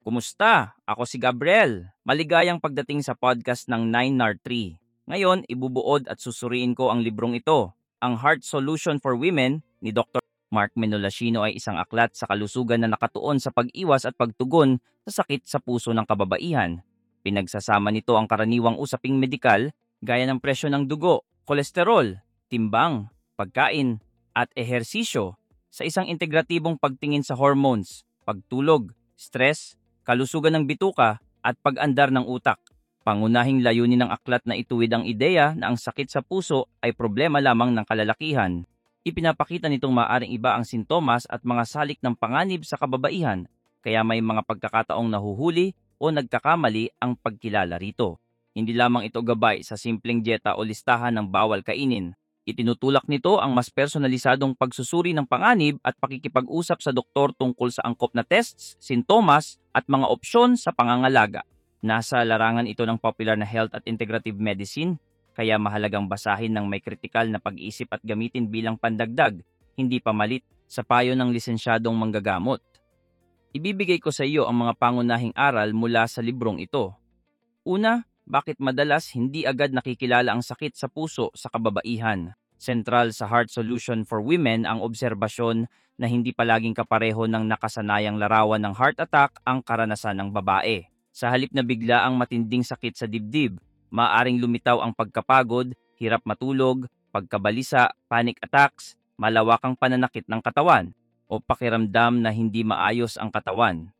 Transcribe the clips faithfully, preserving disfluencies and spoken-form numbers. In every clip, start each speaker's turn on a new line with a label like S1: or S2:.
S1: Kumusta? Ako si Gabriel. Maligayang pagdating sa podcast ng nine nar three. Ngayon, ibubuod at susuriin ko ang librong ito. Ang Heart Solution for Women ni Doctor Mark Menolascino ay isang aklat sa kalusugan na nakatuon sa pag-iwas at pagtugon sa sakit sa puso ng kababaihan. Pinagsasama nito ang karaniwang usaping medikal gaya ng presyo ng dugo, kolesterol, timbang, pagkain, at ehersisyo sa isang integratibong pagtingin sa hormones, pagtulog, stress, kalusugan ng bituka at pag-andar ng utak. Pangunahing layunin ng aklat na ituwid ang ideya na ang sakit sa puso ay problema lamang ng kalalakihan. Ipinapakita nitong maaring iba ang sintomas at mga salik ng panganib sa kababaihan, kaya may mga pagkakataong nahuhuli o nagkakamali ang pagkilala rito. Hindi lamang ito gabay sa simpleng dieta o listahan ng bawal kainin. Itinutulak nito ang mas personalisadong pagsusuri ng panganib at pakikipag-usap sa doktor tungkol sa angkop na tests, sintomas, at mga opsyon sa pangangalaga. Nasa larangan ito ng popular na health at integrative medicine, kaya mahalagang basahin ng may kritikal na pag-isip at gamitin bilang pandagdag, hindi pamalit sa payo ng lisensyadong manggagamot. Ibibigay ko sa iyo ang mga pangunahing aral mula sa librong ito. Una, bakit madalas hindi agad nakikilala ang sakit sa puso sa kababaihan? Sentral sa Heart Solution for Women ang obserbasyon na hindi palaging kapareho ng nakasanayang larawan ng heart attack ang karanasan ng babae. Sa halip na bigla ang matinding sakit sa dibdib, maaring lumitaw ang pagkapagod, hirap matulog, pagkabalisa, panic attacks, malawakang pananakit ng katawan, o pakiramdam na hindi maayos ang katawan.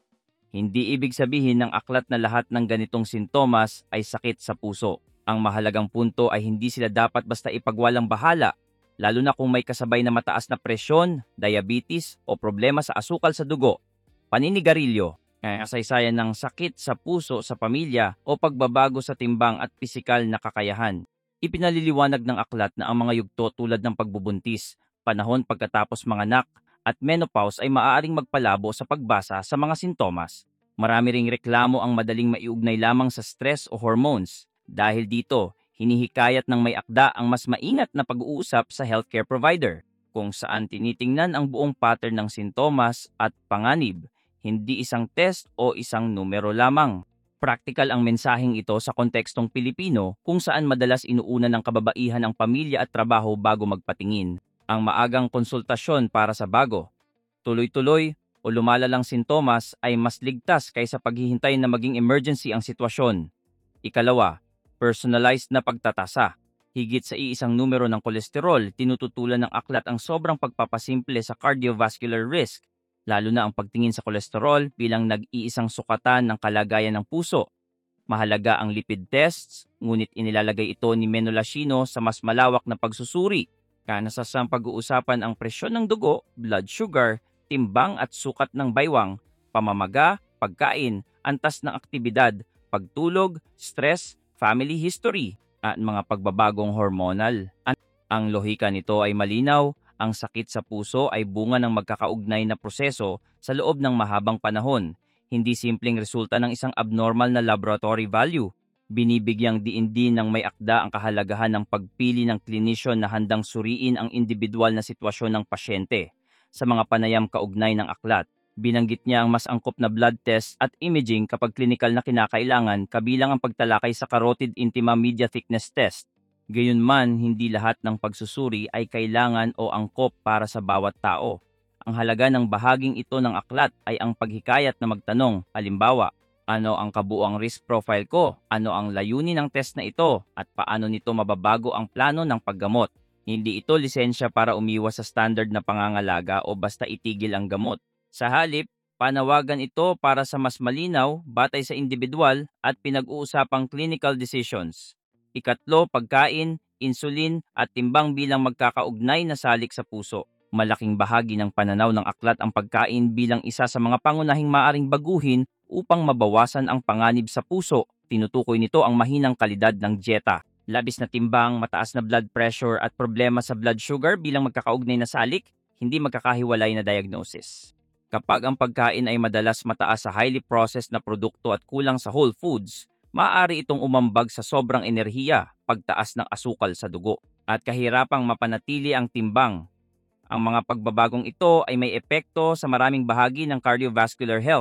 S1: Hindi ibig sabihin ng aklat na lahat ng ganitong sintomas ay sakit sa puso. Ang mahalagang punto ay hindi sila dapat basta ipagwalang bahala, lalo na kung may kasabay na mataas na presyon, diabetes o problema sa asukal sa dugo, paninigarilyo, kasaysayan ng sakit sa puso sa pamilya o pagbabago sa timbang at pisikal na kakayahan. Ipinaliliwanag ng aklat na ang mga yugto tulad ng pagbubuntis, panahon pagkatapos manganak, at menopause ay maaaring magpalabo sa pagbasa sa mga sintomas. Marami ring reklamo ang madaling maiugnay lamang sa stress o hormones. Dahil dito, hinihikayat ng may akda ang mas maingat na pag-uusap sa healthcare provider, kung saan tinitingnan ang buong pattern ng sintomas at panganib, hindi isang test o isang numero lamang. Praktikal ang mensaheng ito sa kontekstong Pilipino kung saan madalas inuuna ng kababaihan ang pamilya at trabaho bago magpatingin. Ang maagang konsultasyon para sa bago, tuloy-tuloy o lumalalang sintomas ay mas ligtas kaysa paghihintay na maging emergency ang sitwasyon. Ikalawa, personalized na pagtatasa. Higit sa iisang numero ng kolesterol, tinututulan ng aklat ang sobrang pagpapasimple sa cardiovascular risk, lalo na ang pagtingin sa kolesterol bilang nag-iisang sukatan ng kalagayan ng puso. Mahalaga ang lipid tests, ngunit inilalagay ito ni Menolascino sa mas malawak na pagsusuri. Kanasasang pag-uusapan ang presyon ng dugo, blood sugar, timbang at sukat ng baywang, pamamaga, pagkain, antas ng aktibidad, pagtulog, stress, family history, at mga pagbabagong hormonal. Ang lohika nito ay malinaw, ang sakit sa puso ay bunga ng magkakaugnay na proseso sa loob ng mahabang panahon, hindi simpleng resulta ng isang abnormal na laboratory value. Binibigyang diin din ng may akda ang kahalagahan ng pagpili ng klinisyon na handang suriin ang individual na sitwasyon ng pasyente. Sa mga panayam kaugnay ng aklat, binanggit niya ang mas angkop na blood test at imaging kapag klinikal na kinakailangan, kabilang ang pagtalakay sa carotid intima media thickness test. Gayunman, hindi lahat ng pagsusuri ay kailangan o angkop para sa bawat tao. Ang halaga ng bahaging ito ng aklat ay ang paghikayat na magtanong, halimbawa, ano ang kabuuang risk profile ko? Ano ang layunin ng test na ito? At paano nito mababago ang plano ng paggamot? Hindi ito lisensya para umiwas sa standard na pangangalaga o basta itigil ang gamot. Sa halip, panawagan ito para sa mas malinaw, batay sa individual at pinag-uusapang clinical decisions. Ikatlo, pagkain, insulin at timbang bilang magkakaugnay na salik sa puso. Malaking bahagi ng pananaw ng aklat ang pagkain bilang isa sa mga pangunahing maaring baguhin upang mabawasan ang panganib sa puso. Tinutukoy nito ang mahinang kalidad ng dieta. Labis na timbang, mataas na blood pressure at problema sa blood sugar bilang magkakaugnay na salik, hindi magkakahiwalay na diagnosis. Kapag ang pagkain ay madalas mataas sa highly processed na produkto at kulang sa whole foods, maaari itong umambag sa sobrang enerhiya, pagtaas ng asukal sa dugo, at kahirapang mapanatili ang timbang. Ang mga pagbabagong ito ay may epekto sa maraming bahagi ng cardiovascular health,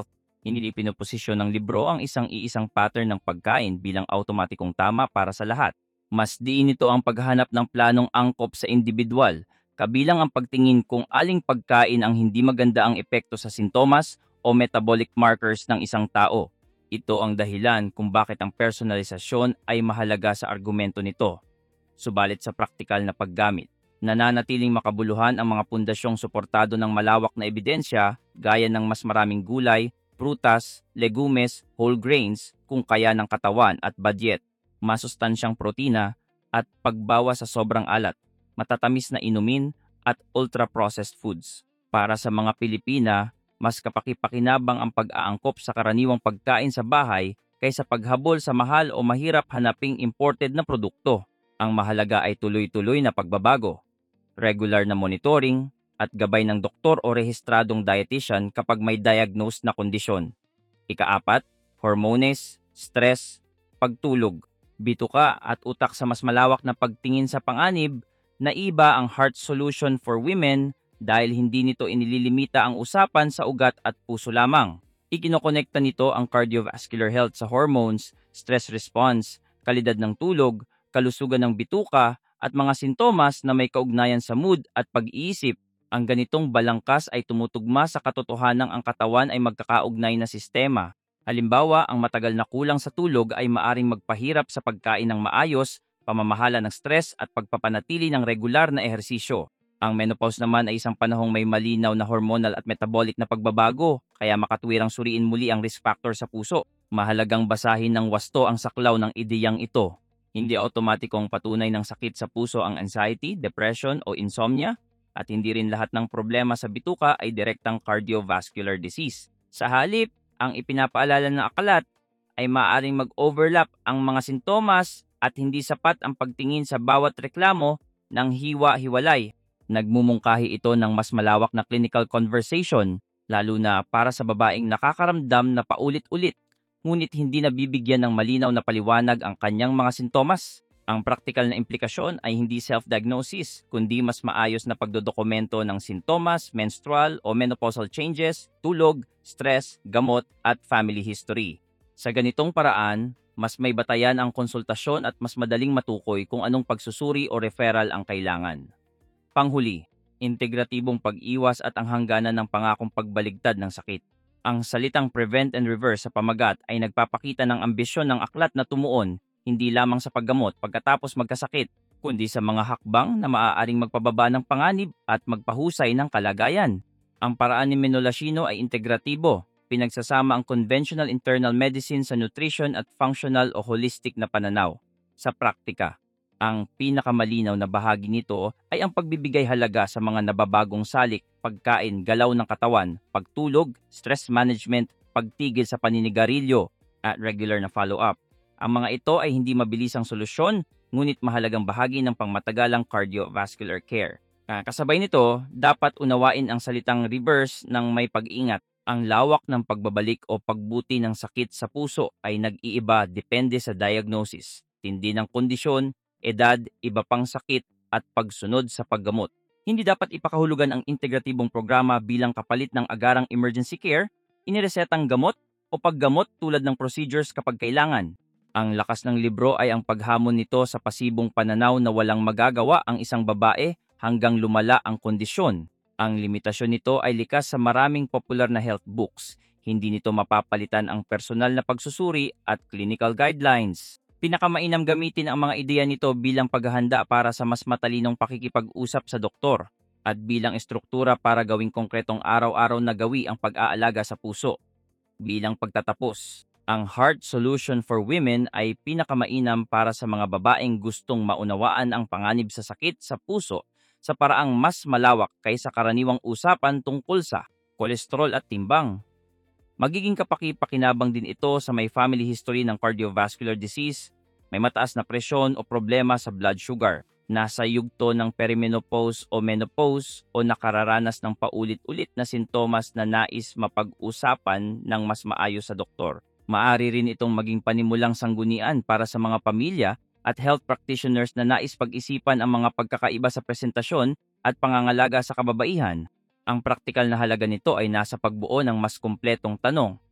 S1: Hindi pinoposisyon ng libro ang isang iisang pattern ng pagkain bilang automatikong tama para sa lahat. Mas diin nito ang paghahanap ng planong angkop sa individual, kabilang ang pagtingin kung aling pagkain ang hindi maganda ang epekto sa sintomas o metabolic markers ng isang tao. Ito ang dahilan kung bakit ang personalisasyon ay mahalaga sa argumento nito. Subalit sa praktikal na paggamit, nananatiling makabuluhan ang mga pundasyong suportado ng malawak na ebidensya gaya ng mas maraming gulay, prutas, legumes, whole grains kung kaya ng katawan at budget, masustansyang protina at pagbawa sa sobrang alat, matatamis na inumin at ultra-processed foods. Para sa mga Pilipina, mas kapaki-pakinabang ang pag-aangkop sa karaniwang pagkain sa bahay kaysa paghabol sa mahal o mahirap hanaping imported na produkto. Ang mahalaga ay tuloy-tuloy na pagbabago, regular na monitoring, at gabay ng doktor o rehistradong dietitian kapag may diagnosed na kondisyon. Ikaapat, hormones, stress, pagtulog, bituka at utak sa mas malawak na pagtingin sa panganib na iba ang Heart Solution for Women dahil hindi nito inililimita ang usapan sa ugat at puso lamang. Ikinokonekta nito ang cardiovascular health sa hormones, stress response, kalidad ng tulog, kalusugan ng bituka at mga sintomas na may kaugnayan sa mood at pag-iisip. Ang ganitong balangkas ay tumutugma sa katotohanang ang katawan ay magkakaugnay na sistema. Halimbawa, ang matagal na kulang sa tulog ay maaring magpahirap sa pagkain ng maayos, pamamahala ng stress at pagpapanatili ng regular na ehersisyo. Ang menopause naman ay isang panahong may malinaw na hormonal at metabolic na pagbabago, kaya makatuwirang suriin muli ang risk factor sa puso. Mahalagang basahin ng wasto ang saklaw ng ideyang ito. Hindi automatikong patunay ng sakit sa puso ang anxiety, depression o insomnia, at hindi rin lahat ng problema sa bituka ay direktang cardiovascular disease. Sa halip, ang ipinapaalala ng aklat ay maaaring mag-overlap ang mga sintomas at hindi sapat ang pagtingin sa bawat reklamo ng hiwa-hiwalay. Nagmumungkahi ito ng mas malawak na clinical conversation, lalo na para sa babaeng nakakaramdam na paulit-ulit, ngunit hindi nabibigyan ng malinaw na paliwanag ang kanyang mga sintomas. Ang praktikal na implikasyon ay hindi self-diagnosis, kundi mas maayos na pagdodokumento ng sintomas, menstrual o menopausal changes, tulog, stress, gamot at family history. Sa ganitong paraan, mas may batayan ang konsultasyon at mas madaling matukoy kung anong pagsusuri o referral ang kailangan. Panghuli, integratibong pag-iwas at ang hangganan ng pangakong pagbaligtad ng sakit. Ang salitang prevent and reverse sa pamagat ay nagpapakita ng ambisyon ng aklat na tumuon hindi lamang sa paggamot pagkatapos magkasakit, kundi sa mga hakbang na maaaring magpababa ng panganib at magpahusay ng kalagayan. Ang paraan ni Menolashino ay integratibo, pinagsasama ang conventional internal medicine sa nutrition at functional o holistic na pananaw. Sa praktika, ang pinakamalinaw na bahagi nito ay ang pagbibigay halaga sa mga nababagong salik, pagkain, galaw ng katawan, pagtulog, stress management, pagtigil sa paninigarilyo, at regular na follow-up. Ang mga ito ay hindi mabilisang solusyon, ngunit mahalagang bahagi ng pangmatagalang cardiovascular care. Kasabay nito, dapat unawain ang salitang reverse ng may pag-ingat. Ang lawak ng pagbabalik o pagbuti ng sakit sa puso ay nag-iiba depende sa diagnosis, tindi ng kondisyon, edad, iba pang sakit at pagsunod sa paggamot. Hindi dapat ipakahulugan ang integratibong programa bilang kapalit ng agarang emergency care, iniresetang gamot o paggamot tulad ng procedures kapag kailangan. Ang lakas ng libro ay ang paghamon nito sa pasibong pananaw na walang magagawa ang isang babae hanggang lumala ang kondisyon. Ang limitasyon nito ay likas sa maraming popular na health books. Hindi nito mapapalitan ang personal na pagsusuri at clinical guidelines. Pinakamainam gamitin ang mga ideya nito bilang paghahanda para sa mas matalinong pakikipag-usap sa doktor at bilang estruktura para gawing konkretong araw-araw na gawi ang pag-aalaga sa puso. Bilang pagtatapos, ang Heart Solution for Women ay pinakamainam para sa mga babaeng gustong maunawaan ang panganib sa sakit sa puso sa paraang mas malawak kaysa karaniwang usapan tungkol sa kolesterol at timbang. Magiging kapaki-pakinabang din ito sa may family history ng cardiovascular disease, may mataas na presyon o problema sa blood sugar, nasa yugto ng perimenopause o menopause o nakararanas ng paulit-ulit na sintomas na nais mapag-usapan ng mas maayos sa doktor. Maari rin itong maging panimulang sanggunian para sa mga pamilya at health practitioners na nais pag-isipan ang mga pagkakaiba sa presentasyon at pangangalaga sa kababaihan. Ang praktikal na halaga nito ay nasa pagbuo ng mas kumpletong tanong.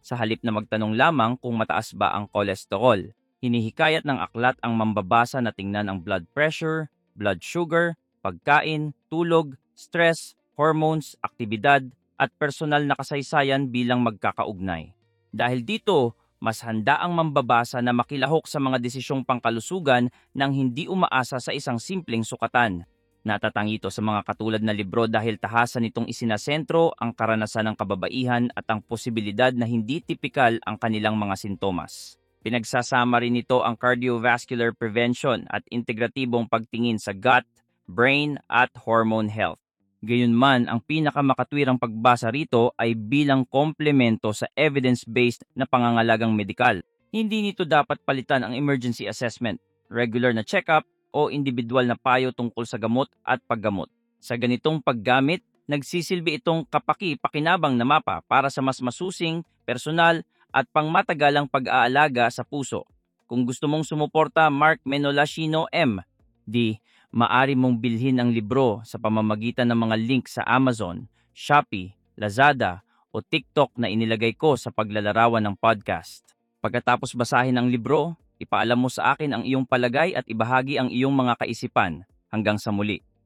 S1: Sa halip na magtanong lamang kung mataas ba ang kolesterol, hinihikayat ng aklat ang mambabasa na tingnan ang blood pressure, blood sugar, pagkain, tulog, stress, hormones, aktibidad, at personal na kasaysayan bilang magkakaugnay. Dahil dito, mas handa ang mambabasa na makilahok sa mga desisyong pangkalusugan nang hindi umaasa sa isang simpleng sukatan. Natatangi ito sa mga katulad na libro dahil tahasan nitong isinasentro ang karanasan ng kababaihan at ang posibilidad na hindi tipikal ang kanilang mga sintomas. Pinagsasama rin nito ang cardiovascular prevention at integratibong pagtingin sa gut, brain at hormone health. Gayunman, ang pinakamakatwirang pagbasa rito ay bilang komplemento sa evidence-based na pangangalagang medikal. Hindi nito dapat palitan ang emergency assessment, regular na check-up, o individual na payo tungkol sa gamot at paggamot. Sa ganitong paggamit, nagsisilbi itong kapaki-pakinabang na mapa para sa mas masusing, personal, at pangmatagalang pag-aalaga sa puso. Kung gusto mong sumuporta, Mark Menolashino M D, maari mong bilhin ang libro sa pamamagitan ng mga link sa Amazon, Shopee, Lazada o TikTok na inilagay ko sa paglalarawan ng podcast. Pagkatapos basahin ang libro, ipaalam mo sa akin ang iyong palagay at ibahagi ang iyong mga kaisipan. Hanggang sa muli.